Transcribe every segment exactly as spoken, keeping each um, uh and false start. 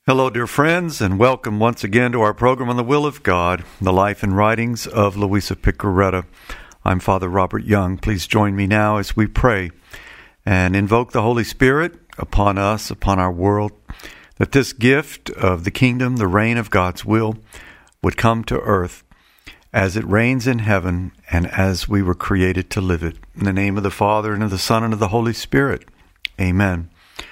Hello, dear friends, and welcome once again to our program on the Will of God, the life and writings of Louisa Piccarreta. I'm Father Robert Young. Please join me now as we pray and invoke the Holy Spirit upon us, upon our world, that this gift of the kingdom, the reign of God's will, would come to earth as it reigns in heaven and as we were created to live it. In the name of the Father, and of the Son, and of the Holy Spirit. Amen.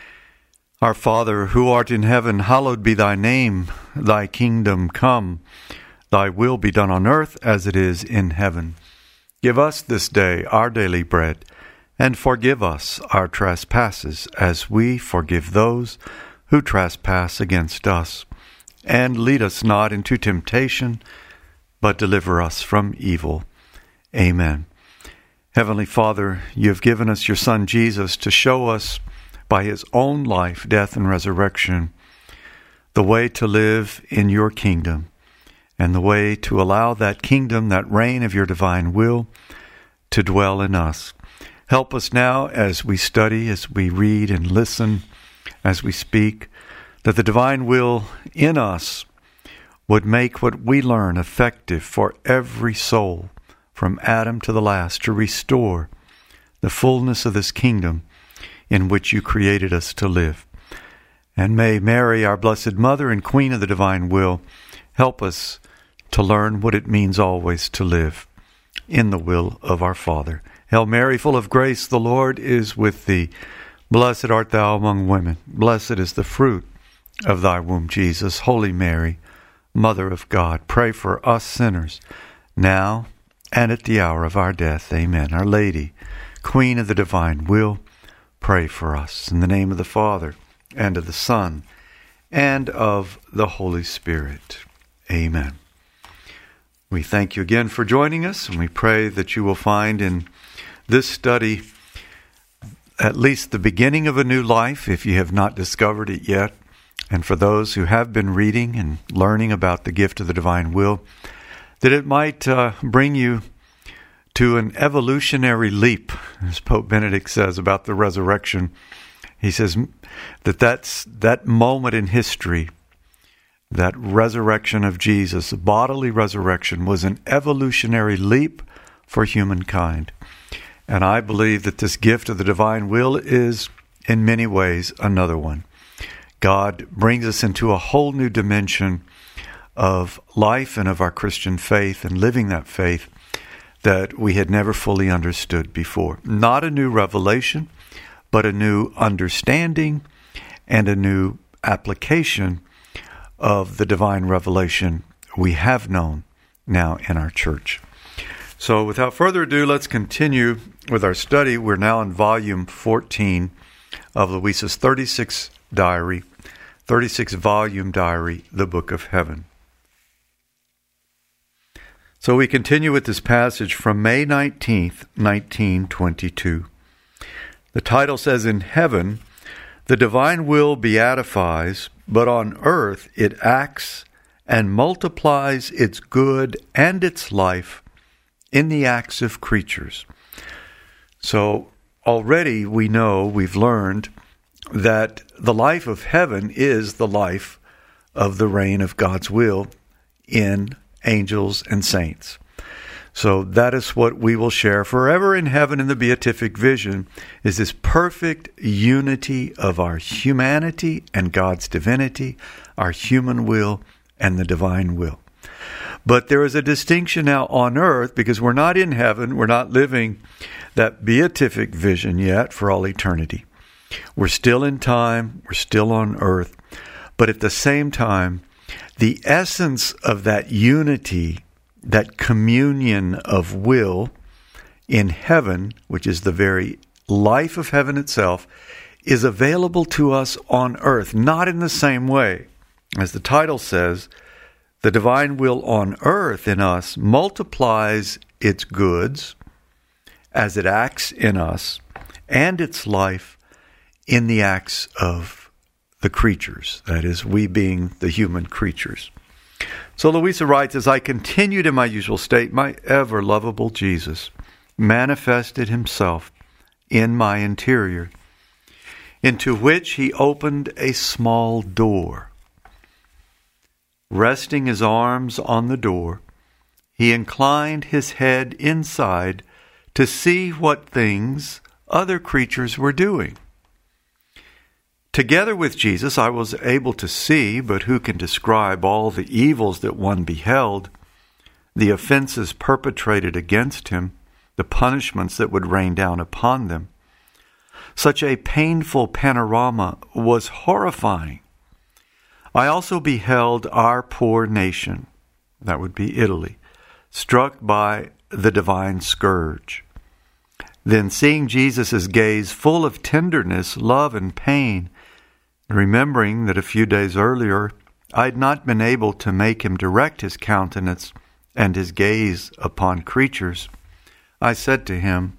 Our Father, who art in heaven, hallowed be thy name. Thy kingdom come. Thy will be done on earth as it is in heaven. Give us this day our daily bread, and forgive us our trespasses, as we forgive those who trespass against us. And lead us not into temptation, but deliver us from evil. Amen. Heavenly Father, you have given us your Son Jesus to show us by his own life, death, and resurrection, the way to live in your kingdom, and the way to allow that kingdom, that reign of your divine will, to dwell in us. Help us now as we study, as we read and listen, as we speak, that the divine will in us would make what we learn effective for every soul, from Adam to the last, to restore the fullness of this kingdom in which you created us to live. And may Mary, our blessed Mother and Queen of the divine will, help us to learn what it means always to live in the will of our Father. Hail Mary, full of grace, the Lord is with thee. Blessed art thou among women. Blessed is the fruit of thy womb, Jesus. Holy Mary, Mother of God, pray for us sinners, now and at the hour of our death. Amen. Our Lady, Queen of the divine will, pray for us. In the name of the Father, and of the Son, and of the Holy Spirit. Amen. We thank you again for joining us, and we pray that you will find in this study at least the beginning of a new life, if you have not discovered it yet. And for those who have been reading and learning about the gift of the divine will, that it might uh, bring you to an evolutionary leap, as Pope Benedict says about the resurrection. He says that that's that moment in history, that resurrection of Jesus, the bodily resurrection, was an evolutionary leap for humankind. And I believe that this gift of the divine will is, in many ways, another one. God brings us into a whole new dimension of life and of our Christian faith and living that faith that we had never fully understood before. Not a new revelation, but a new understanding and a new application of the divine revelation we have known now in our church. So without further ado, let's continue with our study. We're now in volume fourteen of Louisa's thirty-six diary, thirty-six volume diary, The Book of Heaven. So we continue with this passage from May nineteenth, nineteen twenty-two. The title says, "In heaven, the divine will beatifies, but on earth it acts and multiplies its good and its life in the acts of creatures." So already we know, we've learned, that the life of heaven is the life of the reign of God's will in angels and saints. So that is what we will share forever in heaven in the beatific vision, is this perfect unity of our humanity and God's divinity, our human will and the divine will. But there is a distinction now on earth, because we're not in heaven, we're not living that beatific vision yet for all eternity. We're still in time, we're still on earth, but at the same time, the essence of that unity, that communion of will in heaven, which is the very life of heaven itself, is available to us on earth, not in the same way. As the title says, the divine will on earth in us multiplies its goods as it acts in us, and its life in the acts of the creatures, that is, we being the human creatures. So Louisa writes, "As I continued in my usual state, my ever lovable Jesus manifested himself in my interior, into which he opened a small door. Resting his arms on the door, he inclined his head inside to see what things other creatures were doing. Together with Jesus, I was able to see, but who can describe all the evils that one beheld, the offenses perpetrated against him, the punishments that would rain down upon them. Such a painful panorama was horrifying. I also beheld our poor nation, that would be Italy, struck by the divine scourge. Then seeing Jesus' gaze full of tenderness, love, and pain, remembering that a few days earlier I had not been able to make him direct his countenance and his gaze upon creatures, I said to him,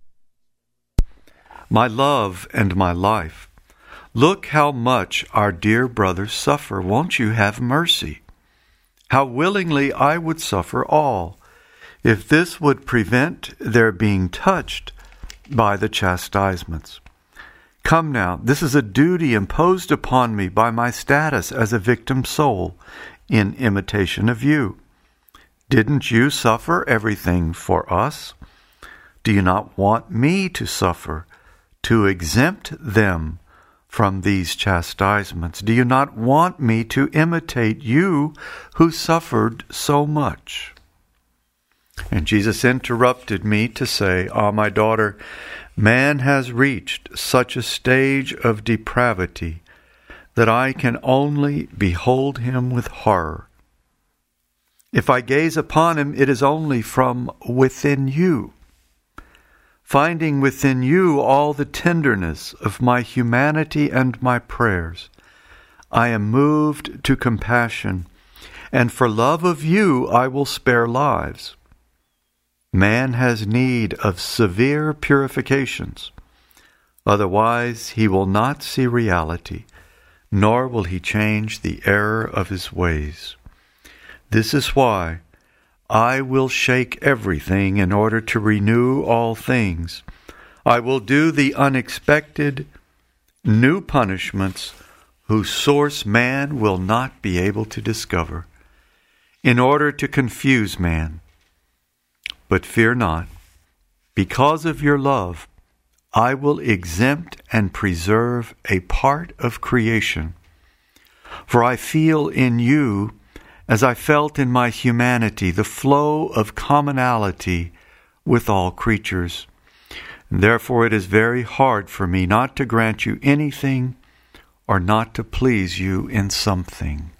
"My love and my life, look how much our dear brothers suffer. Won't you have mercy? How willingly I would suffer all, if this would prevent their being touched by the chastisements. Come now, this is a duty imposed upon me by my status as a victim soul in imitation of you. Didn't you suffer everything for us? Do you not want me to suffer, to exempt them from these chastisements? Do you not want me to imitate you who suffered so much?" And Jesus interrupted me to say, "Ah, my daughter, man has reached such a stage of depravity that I can only behold him with horror. If I gaze upon him, it is only from within you. Finding within you all the tenderness of my humanity and my prayers, I am moved to compassion, and for love of you I will spare lives. Man has need of severe purifications. Otherwise he will not see reality, nor will he change the error of his ways. This is why I will shake everything in order to renew all things. I will do the unexpected, new punishments whose source man will not be able to discover, in order to confuse man. But fear not, because of your love, I will exempt and preserve a part of creation. For I feel in you, as I felt in my humanity, the flow of commonality with all creatures. And therefore it is very hard for me not to grant you anything or not to please you in something."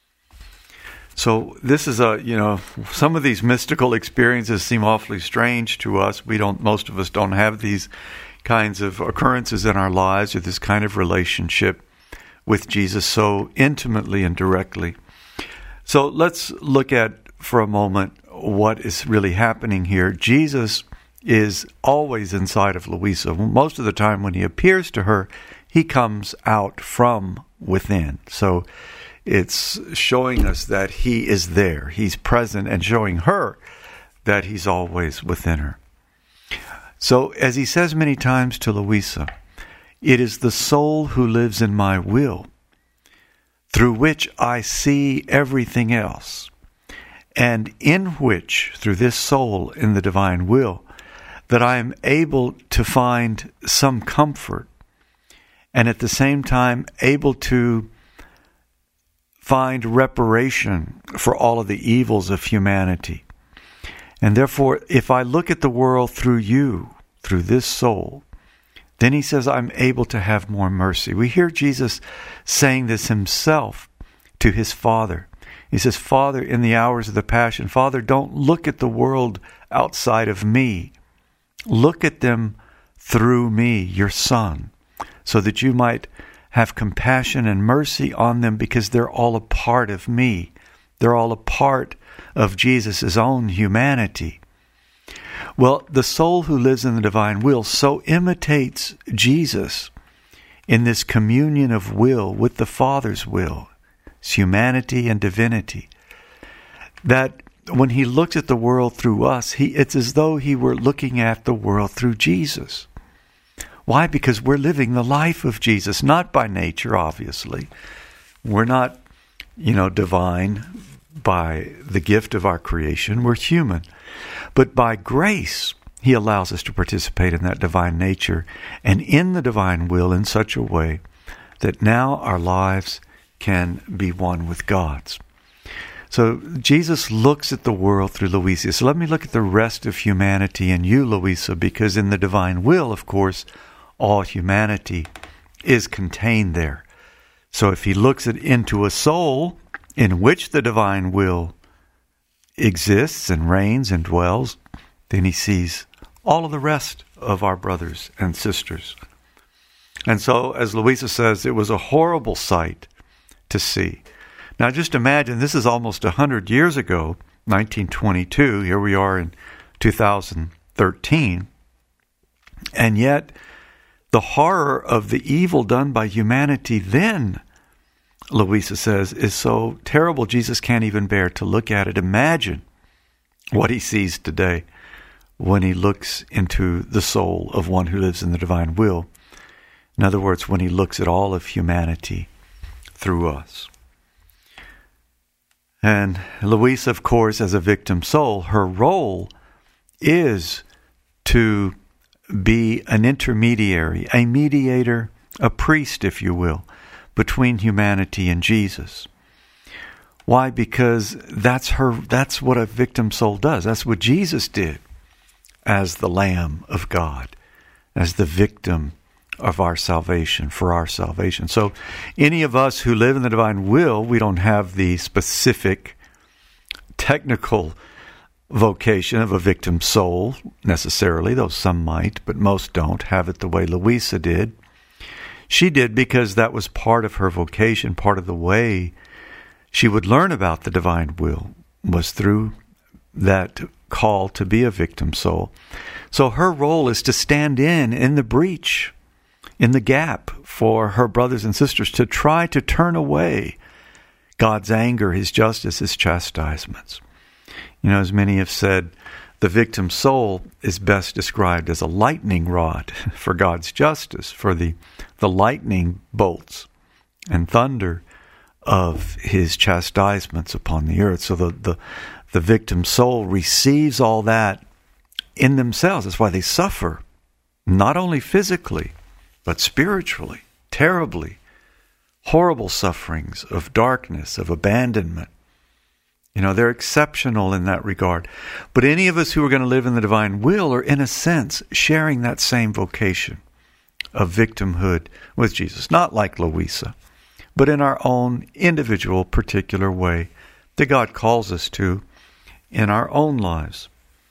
So this is a, you know, some of these mystical experiences seem awfully strange to us. We don't, most of us don't have these kinds of occurrences in our lives or this kind of relationship with Jesus so intimately and directly. So let's look at for a moment what is really happening here. Jesus is always inside of Louisa. Most of the time when he appears to her, he comes out from within. So it's showing us that he is there. He's present and showing her that he's always within her. So as he says many times to Louisa, it is the soul who lives in my will, through which I see everything else, and in which, through this soul in the divine will, that I am able to find some comfort, and at the same time able to find reparation for all of the evils of humanity. And therefore, if I look at the world through you, through this soul, then he says, I'm able to have more mercy. We hear Jesus saying this himself to his Father. He says, Father, in the hours of the Passion, Father, don't look at the world outside of me. Look at them through me, your Son, so that you might have compassion and mercy on them, because they're all a part of me. They're all a part of Jesus' own humanity. Well, the soul who lives in the divine will so imitates Jesus in this communion of will with the Father's will, his humanity and divinity, that when he looks at the world through us, he, it's as though he were looking at the world through Jesus. Why? Because we're living the life of Jesus, not by nature, obviously. We're not, you know, divine by the gift of our creation. We're human. But by grace, he allows us to participate in that divine nature and in the divine will in such a way that now our lives can be one with God's. So Jesus looks at the world through Louisa. So let me look at the rest of humanity and you, Louisa, because in the divine will, of course, all humanity is contained there. So if he looks at, into a soul in which the divine will exists and reigns and dwells, then he sees all of the rest of our brothers and sisters. And so, as Louisa says, it was a horrible sight to see. Now just imagine, this is almost one hundred years ago, nineteen twenty-two. Here we are in two thousand thirteen. And yet, the horror of the evil done by humanity then, Louisa says, is so terrible Jesus can't even bear to look at it. Imagine what he sees today when he looks into the soul of one who lives in the divine will. In other words, when he looks at all of humanity through us. And Louisa, of course, as a victim soul, her role is to be an intermediary, a mediator, a priest, if you will, between humanity and Jesus. Why? Because that's her, that's what a victim soul does. That's what Jesus did as the Lamb of God, as the victim of our salvation, for our salvation. So any of us who live in the divine will, we don't have the specific technical vocation of a victim soul necessarily, though some might, but most don't have it the way Louisa did. She did because that was part of her vocation, part of the way she would learn about the divine will was through that call to be a victim soul. So her role is to stand in, in the breach, in the gap for her brothers and sisters, to try to turn away God's anger, his justice, his chastisements. You know, as many have said, the victim soul is best described as a lightning rod for God's justice, for the, the lightning bolts and thunder of his chastisements upon the earth. So the, the, the victim soul receives all that in themselves. That's why they suffer, not only physically, but spiritually, terribly, horrible sufferings of darkness, of abandonment. You know, they're exceptional in that regard. But any of us who are going to live in the divine will are, in a sense, sharing that same vocation of victimhood with Jesus. Not like Louisa, but in our own individual, particular way that God calls us to in our own lives.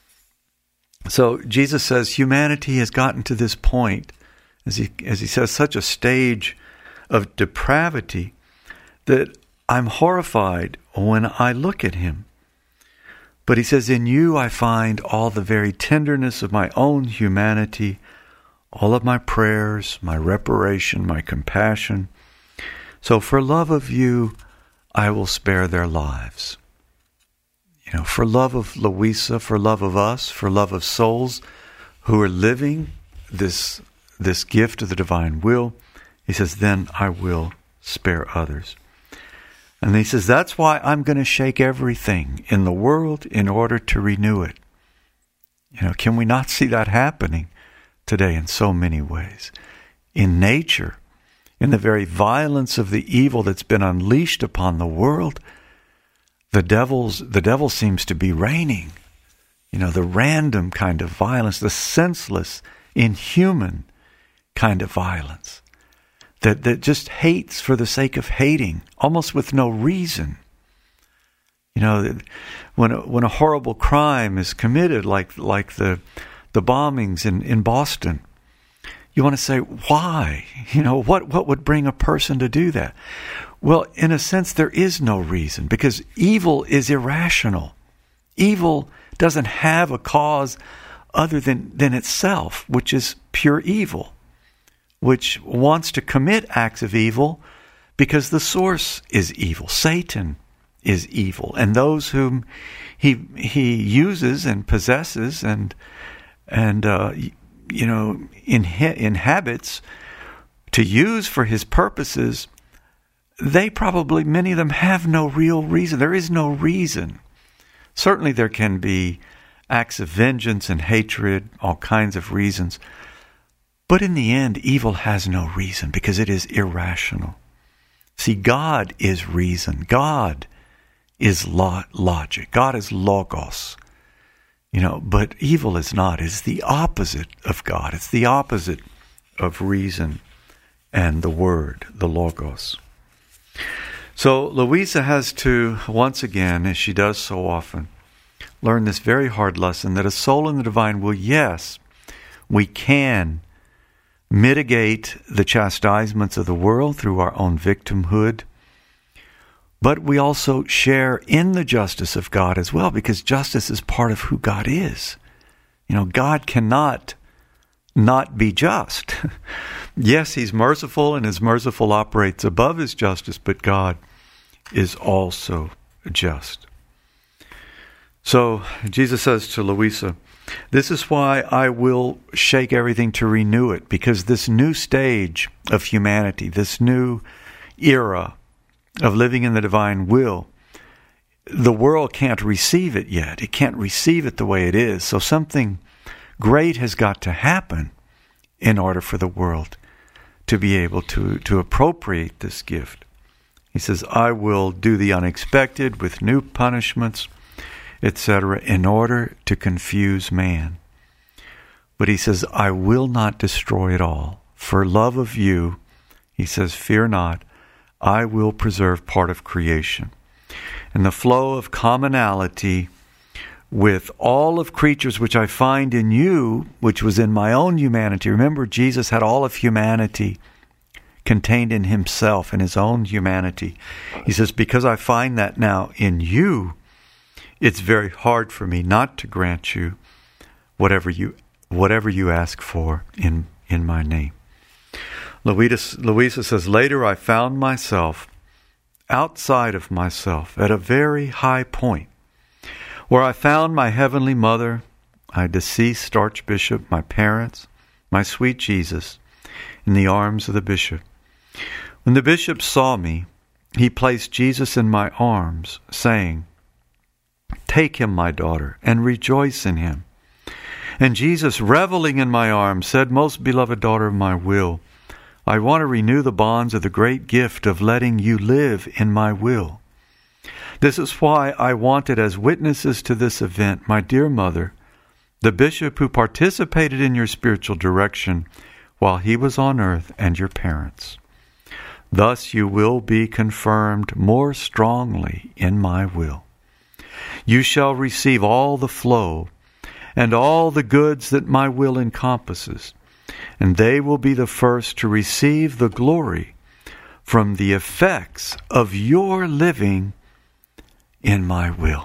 So Jesus says humanity has gotten to this point, as he, as he says, such a stage of depravity that I'm horrified when I look at him. But he says, in you I find all the very tenderness of my own humanity, all of my prayers, my reparation, my compassion. So for love of you, I will spare their lives. You know, for love of Louisa, for love of us, for love of souls who are living this this gift of the divine will, he says, then I will spare others. And he says, that's why I'm going to shake everything in the world in order to renew it. You know, can we not see that happening today in so many ways? In nature, in the very violence of the evil that's been unleashed upon the world, the devil's the devil seems to be reigning. You know, the random kind of violence, the senseless, inhuman kind of violence that, that just hates for the sake of hating, almost with no reason. You know, when a, when a horrible crime is committed, like like the the bombings in, in Boston, you want to say, why? You know, what, what would bring a person to do that? Well, in a sense, there is no reason, because evil is irrational. Evil doesn't have a cause other than, than itself, which is pure evil, which wants to commit acts of evil because the source is evil. Satan is evil, and those whom he he uses and possesses and and uh, you know inha- inhabits to use for his purposes, they probably, many of them, have no real reason. There is no reason. Certainly there can be acts of vengeance and hatred, all kinds of reasons. But in the end, evil has no reason because it is irrational. See, God is reason. God is lo- logic. God is logos. You know, but evil is not. It's the opposite of God. It's the opposite of reason and the word, the logos. So Louisa has to, once again, as she does so often, learn this very hard lesson that a soul in the divine will, yes, we can mitigate the chastisements of the world through our own victimhood, but we also share in the justice of God as well, because justice is part of who God is. You know, God cannot not be just. Yes, he's merciful, and his merciful operates above his justice, but God is also just. So Jesus says to Louisa, this is why I will shake everything to renew it, because this new stage of humanity, this new era of living in the divine will, the world can't receive it yet. It can't receive it the way it is. So something great has got to happen in order for the world to be able to, to appropriate this gift. He says, I will do the unexpected with new punishments, et cetera, in order to confuse man. But he says, I will not destroy it all. For love of you, he says, fear not, I will preserve part of creation. And the flow of commonality with all of creatures which I find in you, which was in my own humanity. Remember, Jesus had all of humanity contained in himself, in his own humanity. He says, because I find that now in you, it's very hard for me not to grant you whatever you whatever you ask for in, in my name. Louisa, Louisa says, later I found myself outside of myself at a very high point, where I found my heavenly mother, my deceased archbishop, my parents, my sweet Jesus, in the arms of the bishop. When the bishop saw me, he placed Jesus in my arms, saying, take him, my daughter, and rejoice in him. And Jesus, reveling in my arms, said, most beloved daughter of my will, I want to renew the bonds of the great gift of letting you live in my will. This is why I wanted as witnesses to this event, my dear mother, the bishop who participated in your spiritual direction while he was on earth, and your parents. Thus you will be confirmed more strongly in my will. You shall receive all the flow and all the goods that my will encompasses, and they will be the first to receive the glory from the effects of your living in my will.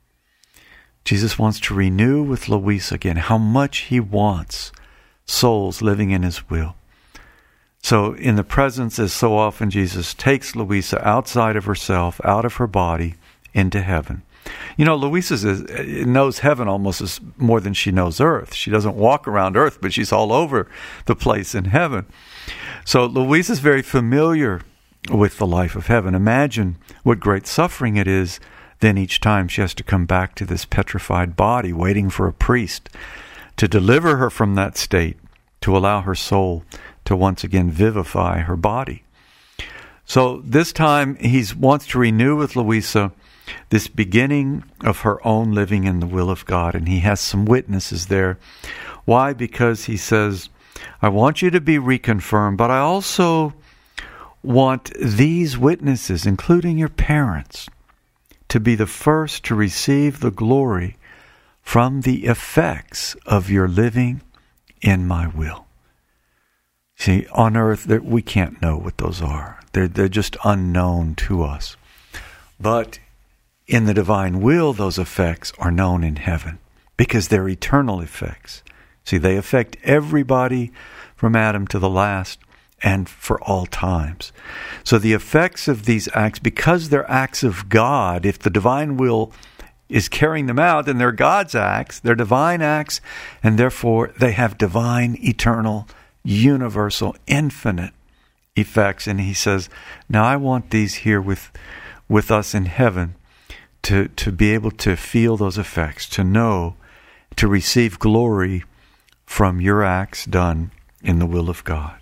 Jesus wants to renew with Louisa again how much he wants souls living in his will. So in the presence, as so often, Jesus takes Louisa outside of herself, out of her body, into heaven. You know, Louisa knows heaven almost as more than she knows earth. She doesn't walk around earth, but she's all over the place in heaven. So Louisa is very familiar with the life of heaven. Imagine what great suffering it is then each time she has to come back to this petrified body, waiting for a priest to deliver her from that state, to allow her soul to once again vivify her body. So this time he wants to renew with Louisa this beginning of her own living in the will of God, and he has some witnesses there. Why? Because he says, I want you to be reconfirmed, but I also want these witnesses, including your parents, to be the first to receive the glory from the effects of your living in my will. See, on earth, we can't know what those are. They're, they're just unknown to us. But in the divine will, those effects are known in heaven because they're eternal effects. See, they affect everybody from Adam to the last and for all times. So the effects of these acts, because they're acts of God, if the divine will is carrying them out, then they're God's acts, they're divine acts, and therefore they have divine, eternal, universal, infinite effects, and he says, now I want these here with with us in heaven to, to be able to feel those effects, to know, to receive glory from your acts done in the will of God.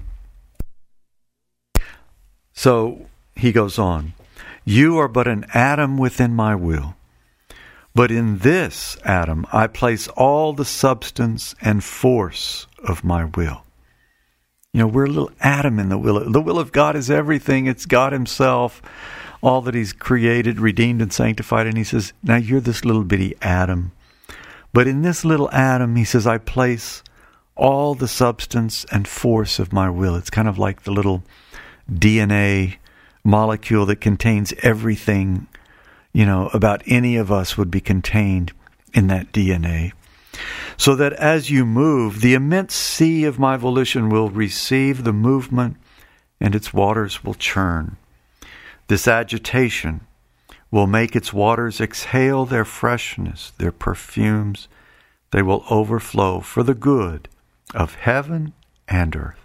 So he goes on, you are but an atom within my will, but in this atom I place all the substance and force of my will. You know, we're a little atom in the will. The will of God is everything. It's God himself, all that he's created, redeemed, and sanctified. And he says, now you're this little bitty atom. But in this little atom, he says, I place all the substance and force of my will. It's kind of like the little D N A molecule that contains everything, you know, about any of us would be contained in that D N A. So that as you move, the immense sea of my volition will receive the movement and its waters will churn. This agitation will make its waters exhale their freshness, their perfumes. They will overflow for the good of heaven and earth.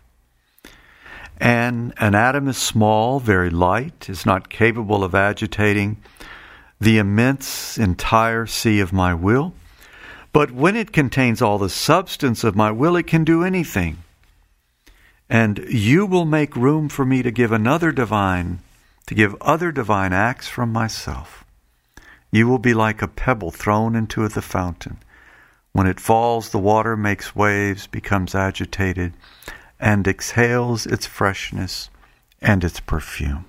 And an atom is small, very light, is not capable of agitating the immense entire sea of my will. But when it contains all the substance of my will, it can do anything. And you will make room for me to give another divine, to give other divine acts from myself. You will be like a pebble thrown into the fountain. When it falls, the water makes waves, becomes agitated, and exhales its freshness and its perfume.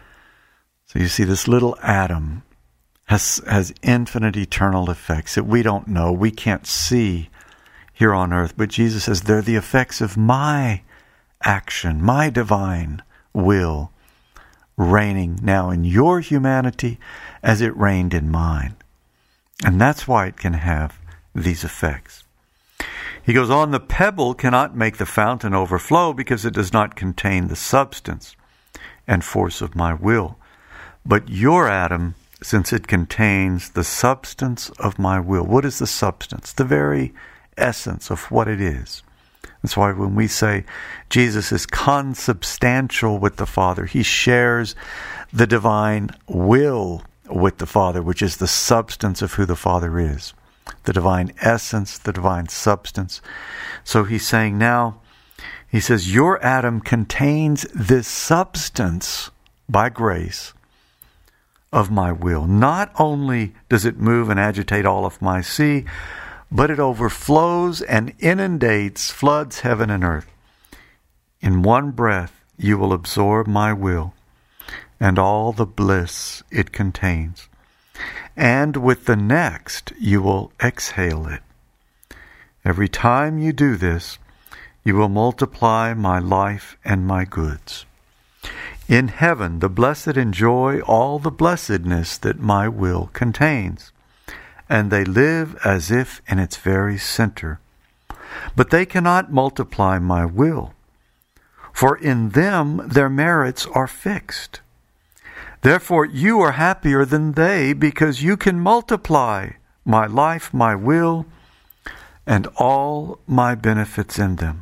So you see, this little atom has has infinite eternal effects that we don't know, we can't see here on earth. But Jesus says they're the effects of my action, my divine will, reigning now in your humanity as it reigned in mine. And that's why it can have these effects. He goes on, the pebble cannot make the fountain overflow because it does not contain the substance and force of my will. But your atom, since it contains the substance of my will. What is the substance? The very essence of what it is. That's why when we say Jesus is consubstantial with the Father, he shares the divine will with the Father, which is the substance of who the Father is. The divine essence, the divine substance. So he's saying now, he says, your atom contains this substance by grace of my will. Not only does it move and agitate all of my sea, but it overflows and inundates, floods heaven and earth. In one breath, you will absorb my will and all the bliss it contains. And with the next, you will exhale it. Every time you do this, you will multiply my life and my goods. In heaven, the blessed enjoy all the blessedness that my will contains, and they live as if in its very center. But they cannot multiply my will, for in them their merits are fixed. Therefore you are happier than they, because you can multiply my life, my will, and all my benefits in them.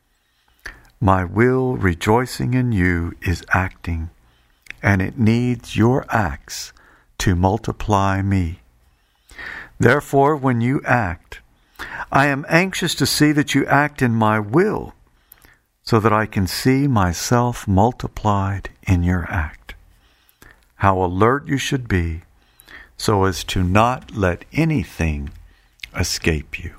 My will, rejoicing in you, is acting, and it needs your acts to multiply me. Therefore, when you act, I am anxious to see that you act in my will, so that I can see myself multiplied in your act. How alert you should be, so as to not let anything escape you.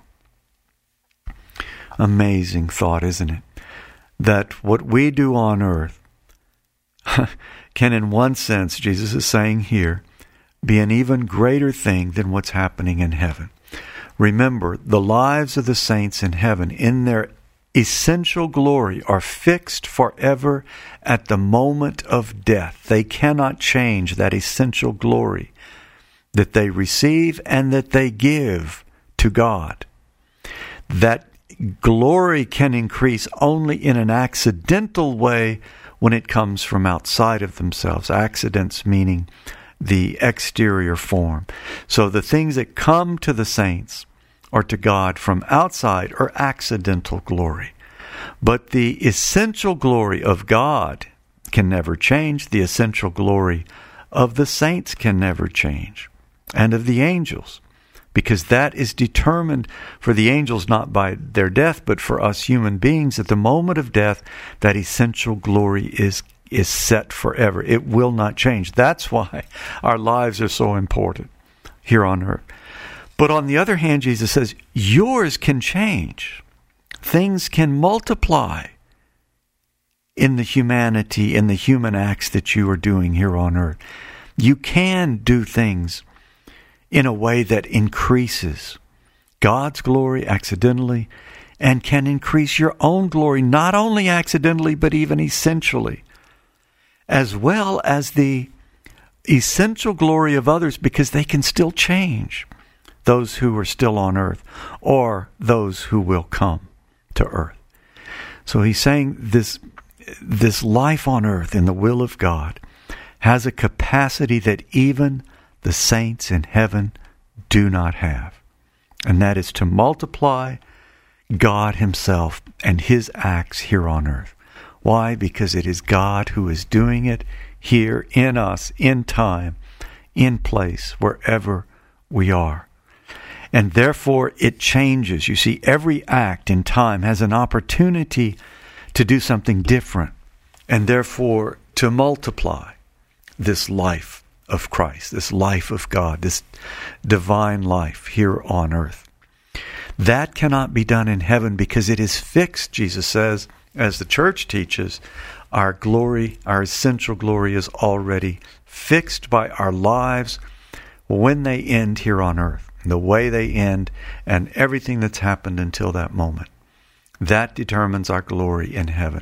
Amazing thought, isn't it? That what we do on earth can, in one sense, Jesus is saying here, be an even greater thing than what's happening in heaven. Remember, the lives of the saints in heaven, in their essential glory, are fixed forever at the moment of death. They cannot change that essential glory that they receive and that they give to God. That glory can increase only in an accidental way when it comes from outside of themselves. Accidents meaning the exterior form. So the things that come to the saints or to God from outside are accidental glory. But the essential glory of God can never change. The essential glory of the saints can never change, and of the angels, because that is determined for the angels not by their death, but for us human beings. At the moment of death, that essential glory is is set forever. It will not change. That's why our lives are so important here on earth. But on the other hand, Jesus says, yours can change. Things can multiply in the humanity, in the human acts that you are doing here on earth. You can do things in a way that increases God's glory accidentally and can increase your own glory, not only accidentally, but even essentially, as well as the essential glory of others, because they can still change those who are still on earth or those who will come to earth. So he's saying this, this life on earth in the will of God has a capacity that even the saints in heaven do not have. And that is to multiply God himself and his acts here on earth. Why? Because it is God who is doing it here in us, in time, in place, wherever we are. And therefore it changes. You see, every act in time has an opportunity to do something different, and therefore to multiply this life of Christ, this life of God, this divine life here on earth. That cannot be done in heaven because it is fixed, Jesus says, as the church teaches. Our glory, our essential glory, is already fixed by our lives when they end here on earth, the way they end, and everything that's happened until that moment. That determines our glory in heaven.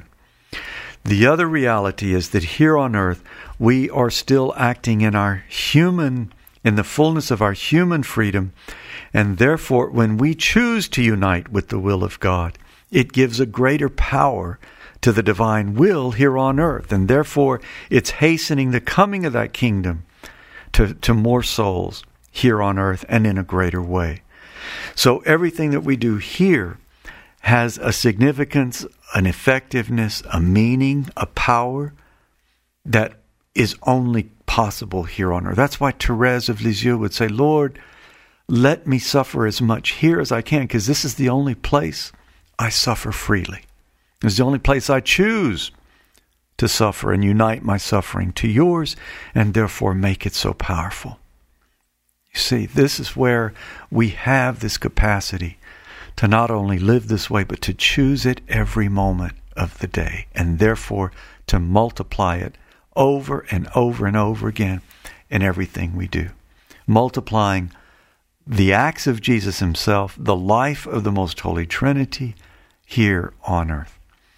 The other reality is that here on earth, we are still acting in our human, in the fullness of our human freedom, and therefore when we choose to unite with the will of God, it gives a greater power to the divine will here on earth, and therefore it's hastening the coming of that kingdom to, to more souls here on earth and in a greater way. So everything that we do here has a significance, an effectiveness, a meaning, a power that is only possible here on earth. That's why Therese of Lisieux would say, Lord, let me suffer as much here as I can, because this is the only place I suffer freely. It's the only place I choose to suffer and unite my suffering to yours, and therefore make it so powerful. You see, this is where we have this capacity to not only live this way, but to choose it every moment of the day, and therefore to multiply it over and over and over again in everything we do. Multiplying the acts of Jesus himself, the life of the Most Holy Trinity here on earth.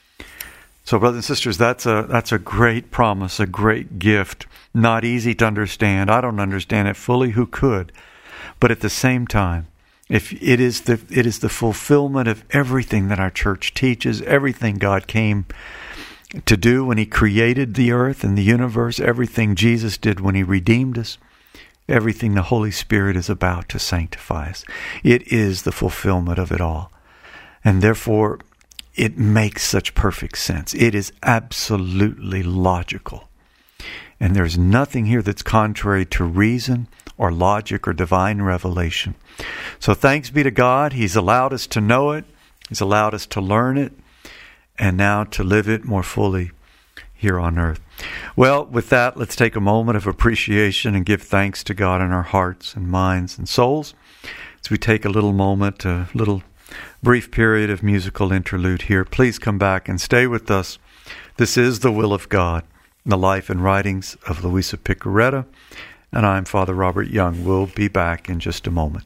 So, brothers and sisters, that's a that's a great promise, a great gift. Not easy to understand. I don't understand it fully. Who could? But at the same time, if it is the it is the fulfillment of everything that our church teaches, everything God came to do when he created the earth and the universe, everything Jesus did when he redeemed us, everything the Holy Spirit is about to sanctify us. It is the fulfillment of it all. And therefore, it makes such perfect sense. It is absolutely logical. And there's nothing here that's contrary to reason or logic or divine revelation. So thanks be to God. He's allowed us to know it. He's allowed us to learn it. And now to live it more fully here on earth. Well, with that, let's take a moment of appreciation and give thanks to God in our hearts and minds and souls as we take a little moment, a little brief period of musical interlude here. Please come back and stay with us. This is the will of God, the life and writings of Louisa Piccarreta, and I'm Father Robert Young. We'll be back in just a moment.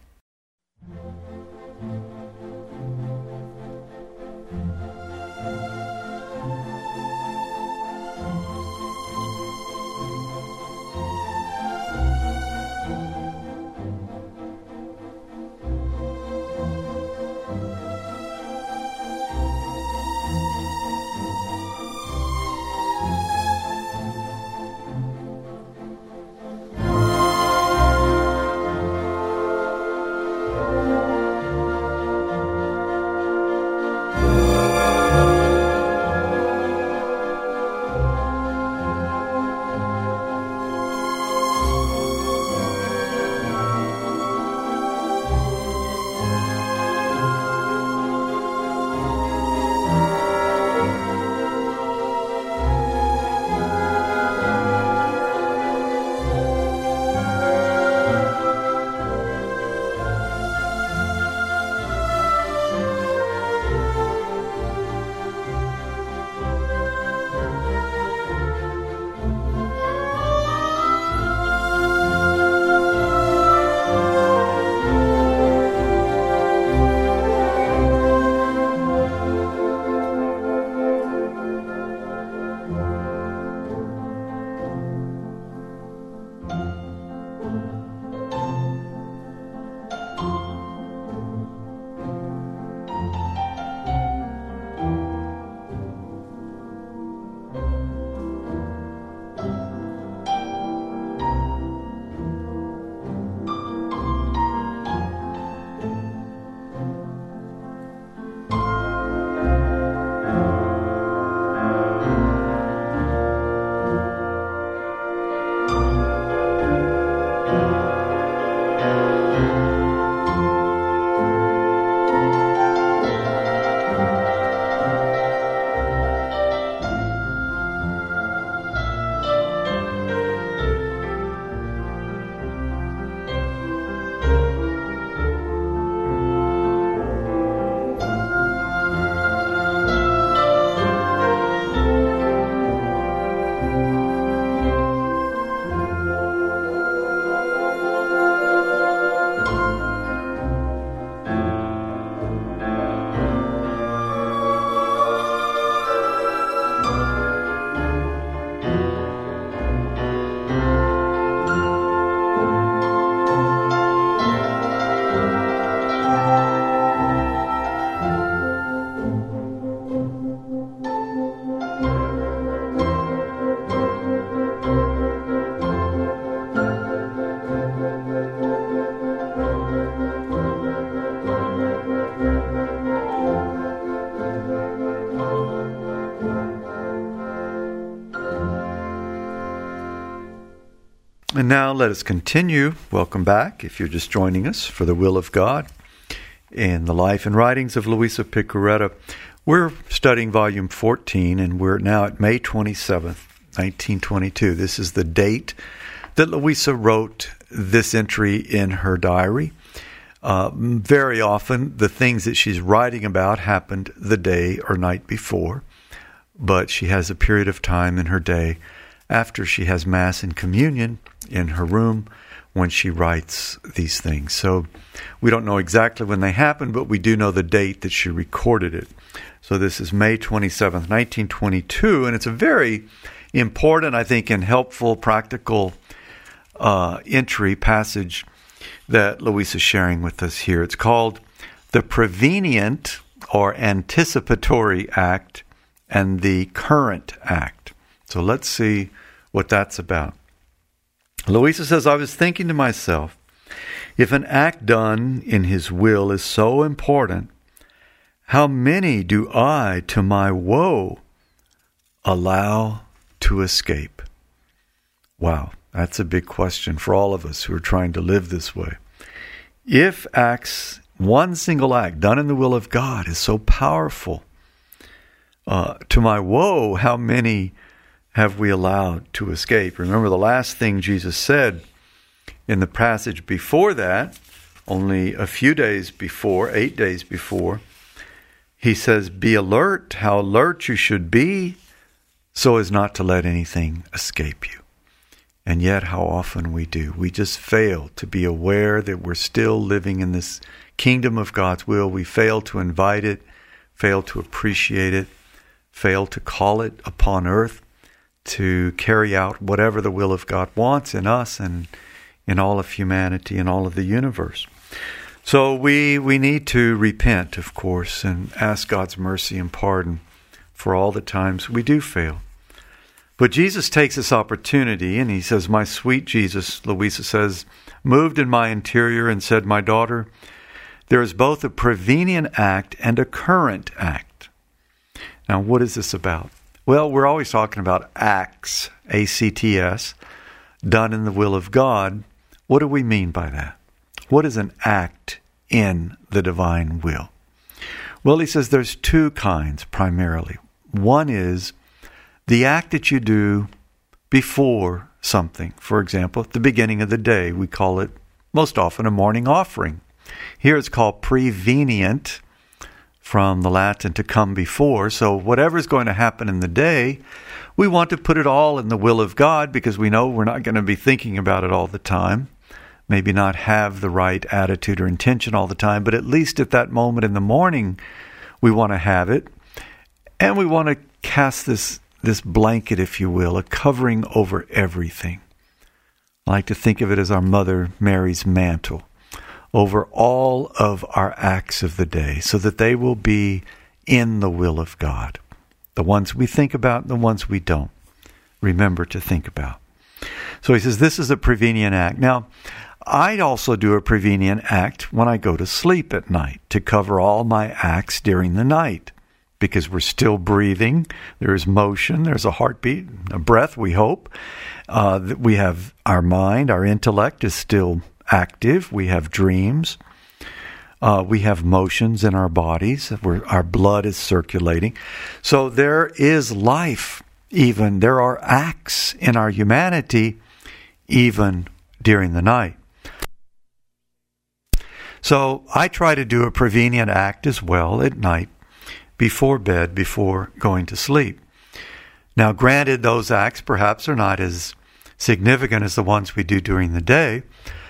And now let us continue. Welcome back, if you're just joining us, for the will of God in the life and writings of Luisa Piccarreta. We're studying volume fourteen, and we're now at May twenty-seventh, nineteen twenty-two. This is the date that Luisa wrote this entry in her diary. Uh, very often, the things that she's writing about happened the day or night before, but she has a period of time in her day after she has Mass and Communion in her room when she writes these things. So we don't know exactly when they happened, but we do know the date that she recorded it. So this is May twenty-seventh, nineteen twenty-two, and it's a very important, I think, and helpful, practical uh, entry passage that Luisa is sharing with us here. It's called the Prevenient or Anticipatory Act and the Current Act. So let's see what that's about. Luisa says, I was thinking to myself, if an act done in his will is so important, how many do I, to my woe, allow to escape? Wow, that's a big question for all of us who are trying to live this way. If acts, one single act done in the will of God is so powerful, uh, to my woe, how many have we allowed to escape? Remember the last thing Jesus said in the passage before that, only a few days before, eight days before, he says, be alert, how alert you should be, so as not to let anything escape you. And yet how often we do. We just fail to be aware that we're still living in this kingdom of God's will. We fail to invite it, fail to appreciate it, fail to call it upon earth, to carry out whatever the will of God wants in us and in all of humanity and all of the universe. So we we need to repent, of course, and ask God's mercy and pardon for all the times we do fail. But Jesus takes this opportunity and he says, my sweet Jesus, Luisa says, moved in my interior and said, my daughter, there is both a prevenient act and a current act. Now, what is this about? Well, we're always talking about acts, A C T S, done in the will of God. What do we mean by that? What is an act in the divine will? Well, he says there's two kinds primarily. One is the act that you do before something. For example, at the beginning of the day, we call it most often a morning offering. Here it's called prevenient, from the Latin to come before. So whatever is going to happen in the day, we want to put it all in the will of God because we know we're not going to be thinking about it all the time. Maybe not have the right attitude or intention all the time, but at least at that moment in the morning, we want to have it. And we want to cast this, this blanket, if you will, a covering over everything. I like to think of it as our Mother Mary's mantle over all of our acts of the day, so that they will be in the will of God. The ones we think about and the ones we don't remember to think about. So he says this is a prevenient act. Now, I also do a prevenient act when I go to sleep at night to cover all my acts during the night, because we're still breathing. There is motion. There's a heartbeat, a breath, we hope. Uh, we have our mind, our intellect is still active. We have dreams. Uh, we have motions in our bodies where our blood is circulating. So there is life even. There are acts in our humanity even during the night. So I try to do a prevenient act as well at night before bed, before going to sleep. Now, granted, those acts perhaps are not as significant as the ones we do during the day,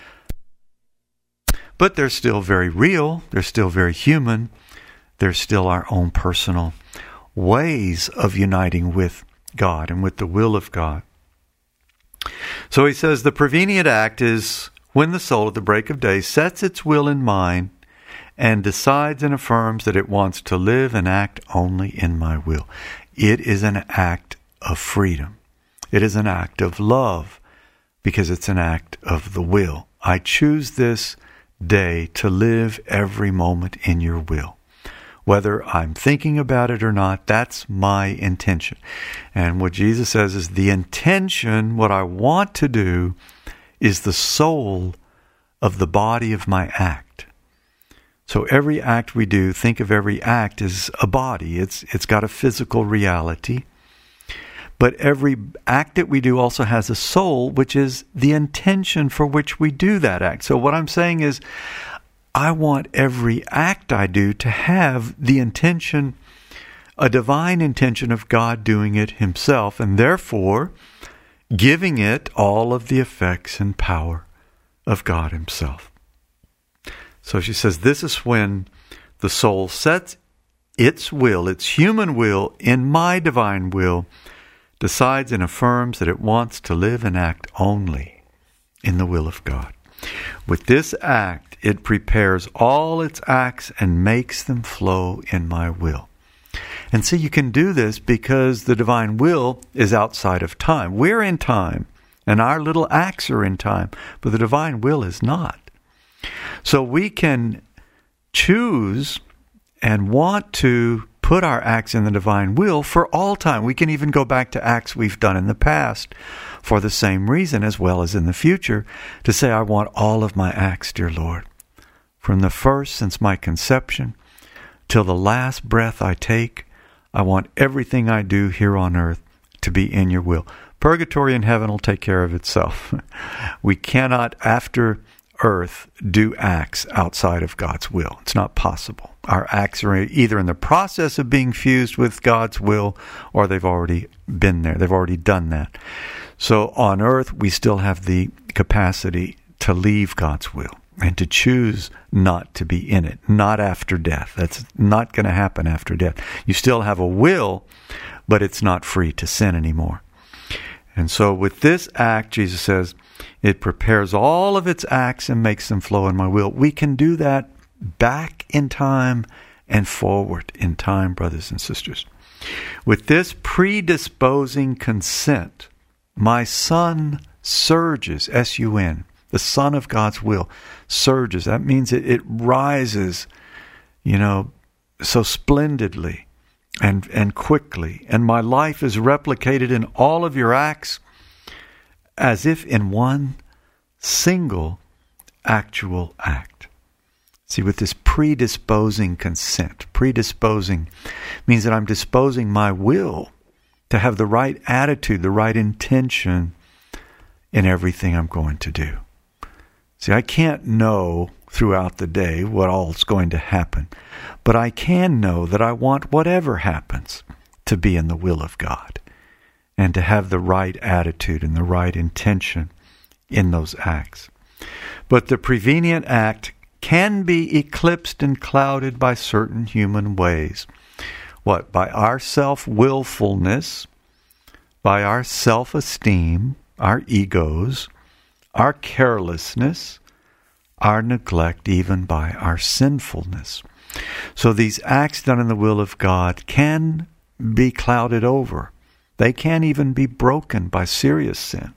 but they're still very real, they're still very human, they're still our own personal ways of uniting with God and with the will of God. So he says the prevenient act is when the soul at the break of day sets its will in mind and decides and affirms that it wants to live and act only in my will. It is an act of freedom. It is an act of love because it's an act of the will. I choose this day to live every moment in your will. Whether I'm thinking about it or not, that's my intention. And what Jesus says is the intention, what I want to do, is the soul of the body of my act. So every act we do, think of every act as a body. It's it's got a physical reality. But every act that we do also has a soul, which is the intention for which we do that act. So what I'm saying is, I want every act I do to have the intention, a divine intention of God doing it himself, and therefore giving it all of the effects and power of God himself. So she says, this is when the soul sets its will, its human will, in my divine will, decides and affirms that it wants to live and act only in the will of God. With this act, it prepares all its acts and makes them flow in my will. And so you can do this because the divine will is outside of time. We're in time, and our little acts are in time, but the divine will is not. So we can choose and want to put our acts in the divine will for all time. We can even go back to acts we've done in the past for the same reason, as well as in the future, to say, I want all of my acts, dear Lord, from the first since my conception till the last breath I take. I want everything I do here on earth to be in your will. Purgatory and heaven will take care of itself. We cannot, after earth, do acts outside of God's will. It's not possible. Our acts are either in the process of being fused with God's will, or they've already been there. They've already done that. So on earth, we still have the capacity to leave God's will and to choose not to be in it, not after death. That's not going to happen after death. You still have a will, but it's not free to sin anymore. And so with this act, Jesus says, it prepares all of its acts and makes them flow in my will. We can do that back in time and forward in time, brothers and sisters. With this predisposing consent, my Son surges, S U N, the Son of God's will, surges. That means it, it rises, you know, so splendidly and, and quickly. And my life is replicated in all of your acts as if in one single actual act. See, with this predisposing consent, predisposing means that I'm disposing my will to have the right attitude, the right intention in everything I'm going to do. See, I can't know throughout the day what all's going to happen, but I can know that I want whatever happens to be in the will of God and to have the right attitude and the right intention in those acts. But the prevenient act can be eclipsed and clouded by certain human ways. What? By our self-willfulness, by our self-esteem, our egos, our carelessness, our neglect, even by our sinfulness. So these acts done in the will of God can be clouded over. They can even be broken by serious sin,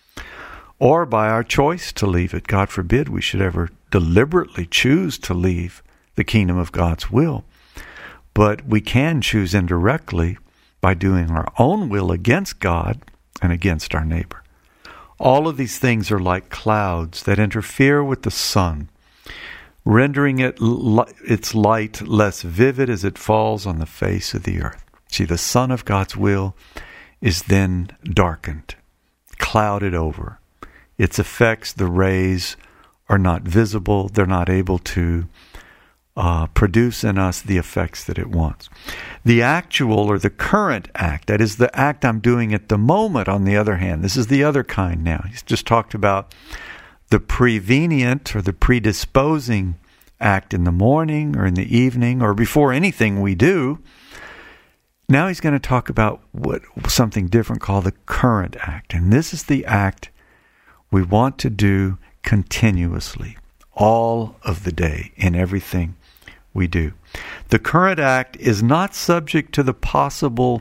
or by our choice to leave it. God forbid we should ever deliberately choose to leave the kingdom of God's will. But we can choose indirectly by doing our own will against God and against our neighbor. All of these things are like clouds that interfere with the sun, rendering it its light less vivid as it falls on the face of the earth. See, the sun of God's will is then darkened, clouded over. Its effects, the rays, are not visible. They're not able to uh, produce in us the effects that it wants. The actual or the current act, that is the act I'm doing at the moment, on the other hand, this is the other kind now. He's just talked about the prevenient or the predisposing act in the morning or in the evening or before anything we do. Now he's going to talk about what something different called the current act. And this is the act we want to do continuously, all of the day, in everything we do. The current act is not subject to the possible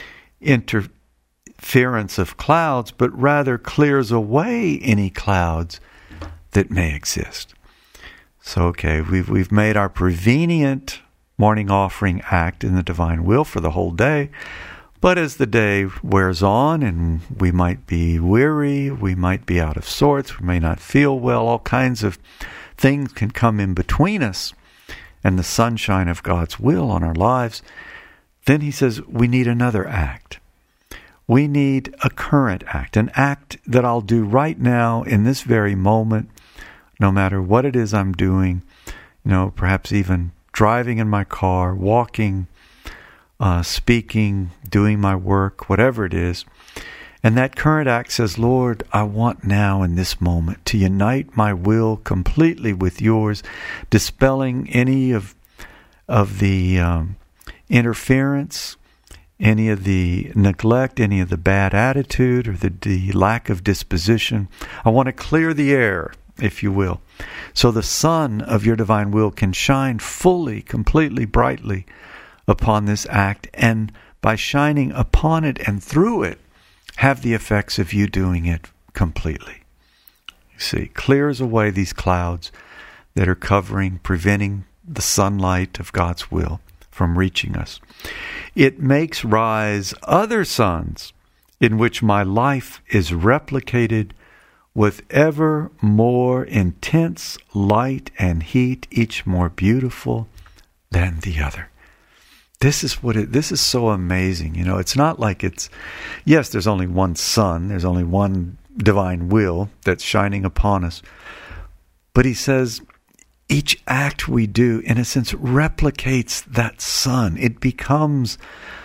interference of clouds, but rather clears away any clouds that may exist. So, okay, we've we've made our prevenient morning offering act in the divine will for the whole day. But as the day wears on and we might be weary, we might be out of sorts, we may not feel well, all kinds of things can come in between us and the sunshine of God's will on our lives. Then he says we need another act. We need a current act, an act that I'll do right now in this very moment, no matter what it is I'm doing, you know, perhaps even driving in my car, walking, Uh, speaking, doing my work, whatever it is. And that current act says, Lord, I want now in this moment to unite my will completely with yours, dispelling any of of the um, interference, any of the neglect, any of the bad attitude, or the, the lack of disposition. I want to clear the air, if you will, so the sun of your divine will can shine fully, completely, brightly upon this act, and by shining upon it and through it, have the effects of you doing it completely. You see, clears away these clouds that are covering, preventing the sunlight of God's will from reaching us. It makes rise other suns in which my life is replicated with ever more intense light and heat, each more beautiful than the other. This is what it, this is so amazing. You know, it's not like it's, yes, there's only one sun, there's only one divine will that's shining upon us. But he says each act we do, in a sense, replicates that sun. It becomes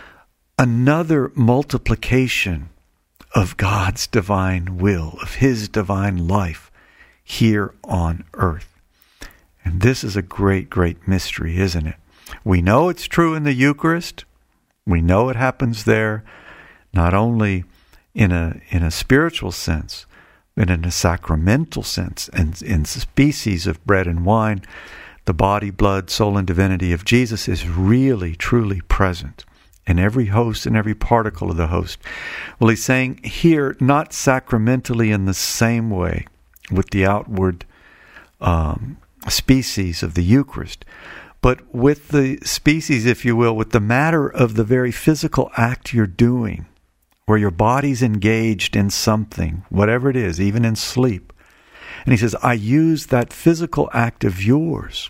another multiplication of God's divine will, of his divine life here on earth. And this is a great, great mystery, isn't it? We know it's true in the Eucharist. We know it happens there, not only in a in a spiritual sense, but in a sacramental sense, and in species of bread and wine. The body, blood, soul, and divinity of Jesus is really, truly present in every host and every particle of the host. Well, he's saying here, not sacramentally in the same way with the outward um, species of the Eucharist, but with the species, if you will, with the matter of the very physical act you're doing, where your body's engaged in something, whatever it is, even in sleep. And he says, I use that physical act of yours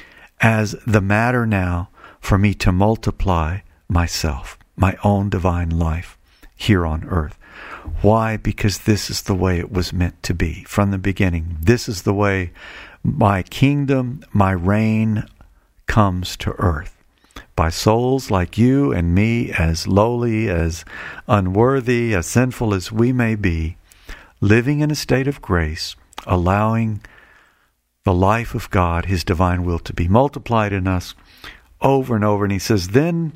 as the matter now for me to multiply myself, my own divine life here on earth. Why? Because this is the way it was meant to be from the beginning. This is the way my kingdom, my reign comes to earth, by souls like you and me, as lowly, as unworthy, as sinful as we may be, living in a state of grace, allowing the life of God, his divine will, to be multiplied in us over and over. And he says, then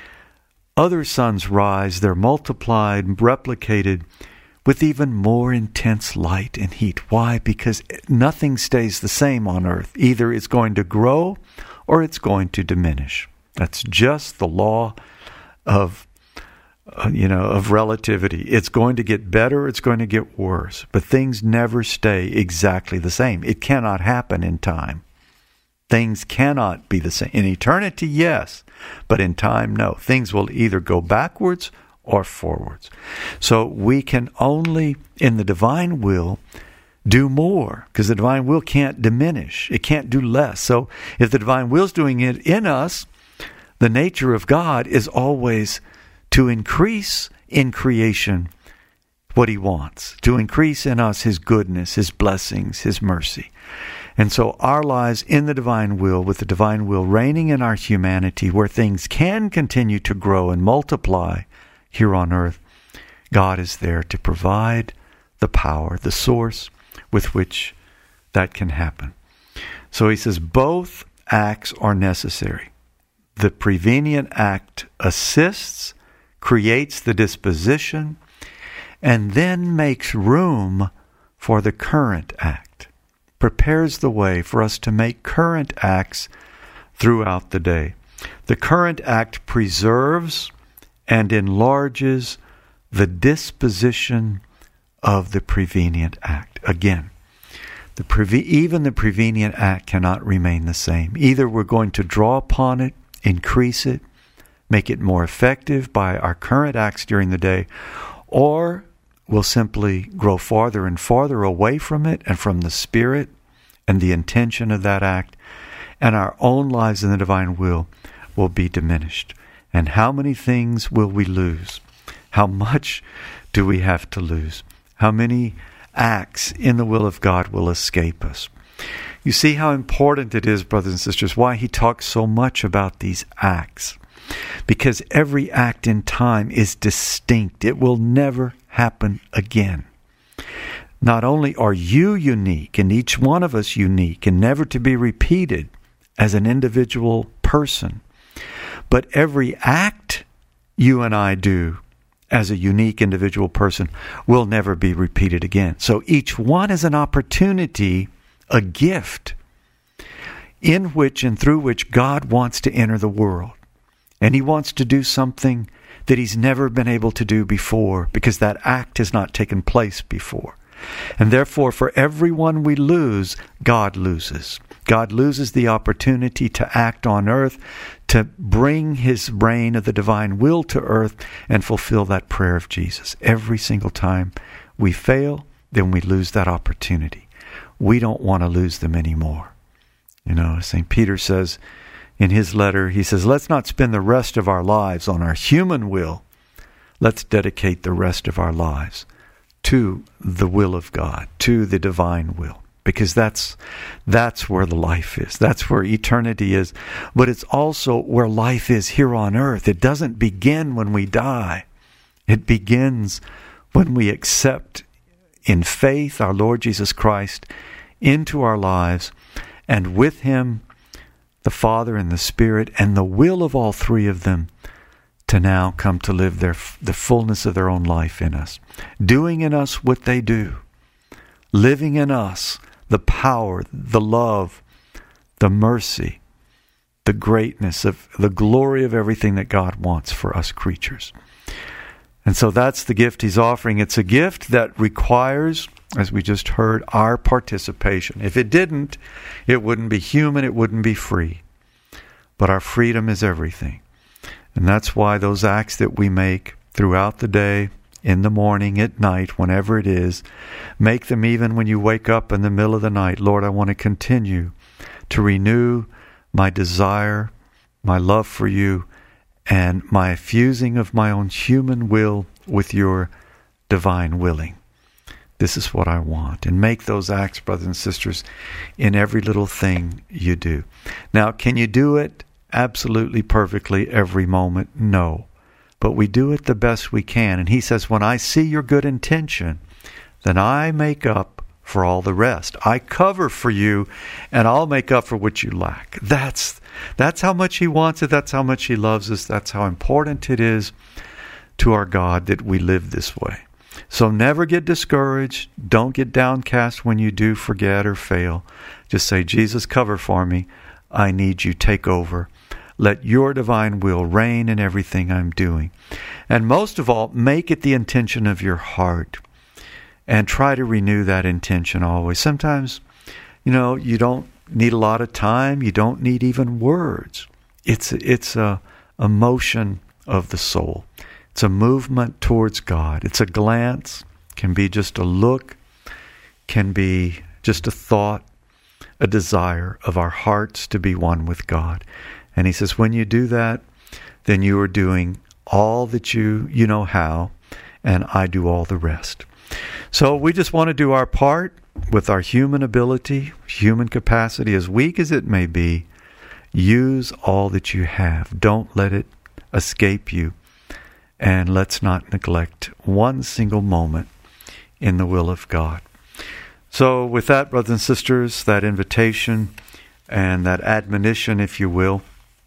other suns rise, they're multiplied, replicated with even more intense light and heat. Why? Because nothing stays the same on earth. Either it's going to grow or it's going to diminish. That's just the law of, uh, you know, of relativity. It's going to get better, it's going to get worse. But things never stay exactly the same. It cannot happen in time. Things cannot be the same. In eternity, yes. But in time, no. Things will either go backwards or forwards. So we can only, in the divine will, do more, because the divine will can't diminish. It can't do less. So if the divine will's doing it in us, the nature of God is always to increase in creation what he wants, to increase in us his goodness, his blessings, his mercy. And so our lives in the divine will, with the divine will reigning in our humanity, where things can continue to grow and multiply here on earth, God is there to provide the power, the source with which that can happen. So he says both acts are necessary. The prevenient act assists, creates the disposition, and then makes room for the current act, prepares the way for us to make current acts throughout the day. The current act preserves and enlarges the disposition of the prevenient act. Again, the preve- even the prevenient act cannot remain the same. Either we're going to draw upon it, increase it, make it more effective by our current acts during the day, or we'll simply grow farther and farther away from it and from the spirit and the intention of that act, and our own lives in the divine will will be diminished. And how many things will we lose? How much do we have to lose? How many acts in the will of God will escape us? You see how important it is, brothers and sisters, why he talks so much about these acts. Because every act in time is distinct. It will never happen again. Not only are you unique, and each one of us unique, and never to be repeated as an individual person, but every act you and I do as a unique individual person will never be repeated again. So each one is an opportunity, a gift, in which and through which God wants to enter the world. And he wants to do something that he's never been able to do before, because that act has not taken place before. And therefore, for everyone we lose, God loses. God loses the opportunity to act on earth, to bring his reign of the divine will to earth and fulfill that prayer of Jesus. Every single time we fail, then we lose that opportunity. We don't want to lose them anymore. You know, Saint Peter says in his letter, he says, let's not spend the rest of our lives on our human will. Let's dedicate the rest of our lives to the will of God, to the divine will. Because that's that's where the life is. That's where eternity is. But it's also where life is here on earth. It doesn't begin when we die. It begins when we accept in faith our Lord Jesus Christ into our lives, and with him, the Father and the Spirit, and the will of all three of them to now come to live their the fullness of their own life in us. Doing in us what they do. Living in us the power, the love, the mercy, the greatness of the glory of everything that God wants for us creatures. And so that's the gift he's offering. It's a gift that requires, as we just heard, our participation. If it didn't, it wouldn't be human, it wouldn't be free. But our freedom is everything. And that's why those acts that we make throughout the day, in the morning, at night, whenever it is, make them even when you wake up in the middle of the night. Lord, I want to continue to renew my desire, my love for you, and my fusing of my own human will with your divine willing. This is what I want. And make those acts, brothers and sisters, in every little thing you do. Now, can you do it absolutely perfectly every moment? No. But we do it the best we can. And he says, when I see your good intention, then I make up for all the rest. I cover for you, and I'll make up for what you lack. That's that's how much he wants it. That's how much he loves us. That's how important it is to our God that we live this way. So never get discouraged. Don't get downcast when you do forget or fail. Just say, Jesus, cover for me. I need you. Take over. Let your divine will reign in everything I'm doing. And most of all, make it the intention of your heart. And try to renew that intention always. Sometimes, you know, you don't need a lot of time. You don't need even words. It's, it's a, a motion of the soul. It's a movement towards God. It's a glance. Can be just a look. Can be just a thought. A desire of our hearts to be one with God. And he says, when you do that, then you are doing all that you you know how, and I do all the rest. So we just want to do our part with our human ability, human capacity, as weak as it may be. Use all that you have. Don't let it escape you. And let's not neglect one single moment in the will of God. So with that, brothers and sisters, that invitation and that admonition, if you will,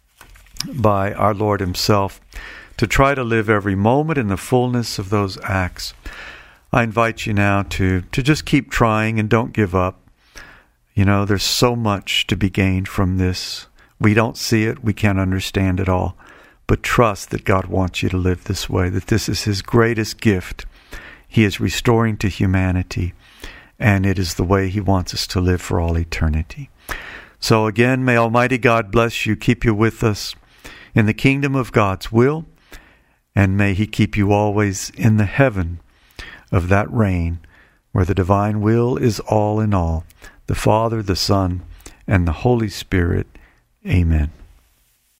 by our Lord himself, to try to live every moment in the fullness of those acts. I invite you now to, to just keep trying and don't give up. You know, there's so much to be gained from this. We don't see it. We can't understand it all. But trust that God wants you to live this way, that this is his greatest gift. He is restoring to humanity, and it is the way he wants us to live for all eternity. So again, may Almighty God bless you, keep you with us in the kingdom of God's will, and may He keep you always in the heaven of that reign where the divine will is all in all, the Father, the Son, and the Holy Spirit. Amen.